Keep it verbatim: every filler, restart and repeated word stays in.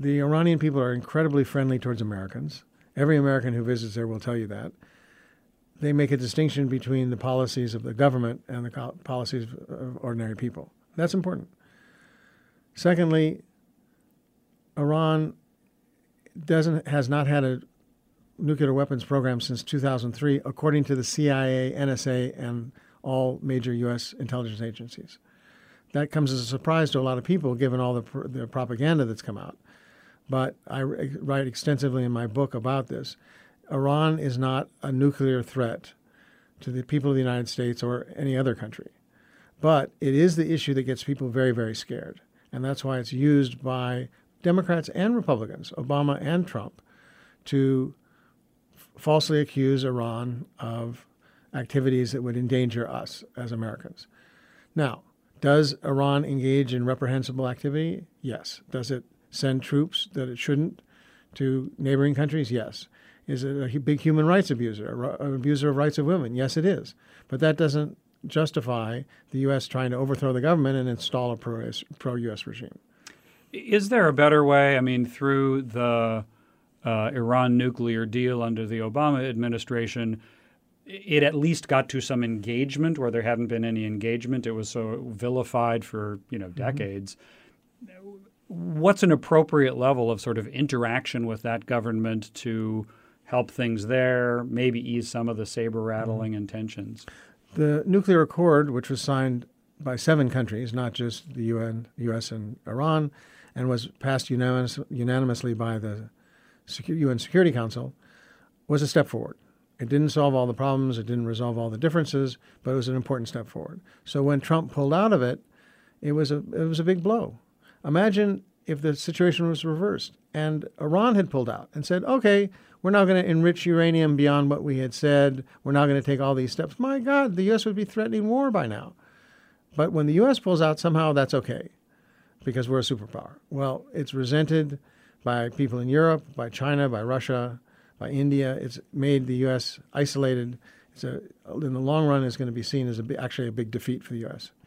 the Iranian people are incredibly friendly towards Americans. Every American who visits there will tell you that. They make a distinction between the policies of the government and the policies of ordinary people. That's important. Secondly, Iran doesn't has not had a nuclear weapons program since two thousand three, according to the C I A, N S A, and all major U S intelligence agencies. That comes as a surprise to a lot of people, given all the, pr- the propaganda that's come out. But I write extensively in my book about this. Iran is not a nuclear threat to the people of the United States or any other country. But it is the issue that gets people very, very scared. And that's why it's used by Democrats and Republicans, Obama and Trump, to f- falsely accuse Iran of activities that would endanger us as Americans. Now, does Iran engage in reprehensible activity? Yes. Does it send troops that it shouldn't to neighboring countries? Yes. Is it a big human rights abuser, an abuser of rights of women? Yes, it is. But that doesn't justify the U S trying to overthrow the government and install a pro-U S regime. Is there a better way? I mean, through the uh, Iran nuclear deal under the Obama administration, it at least got to some engagement where there hadn't been any engagement. It was so vilified for, you know, decades. Mm-hmm. What's an appropriate level of sort of interaction with that government to help things there, maybe ease some of the saber-rattling mm-hmm. and tensions? The nuclear accord, which was signed by seven countries, not just the U N, U S and Iran, and was passed unanimous, unanimously by the U N Security Council, was a step forward. It didn't solve all the problems. It didn't resolve all the differences, but it was an important step forward. So when Trump pulled out of it, it was a it was a big blow. Imagine if the situation was reversed and Iran had pulled out and said, okay, we're now going to enrich uranium beyond what we had said. We're now going to take all these steps. My God, the U S would be threatening war by now. But when the U S pulls out, somehow that's okay because we're a superpower. Well, it's resented by people in Europe, by China, by Russia, by India. It's made the U S isolated. It's a, in the long run, it's going to be seen as a, actually a big defeat for the U S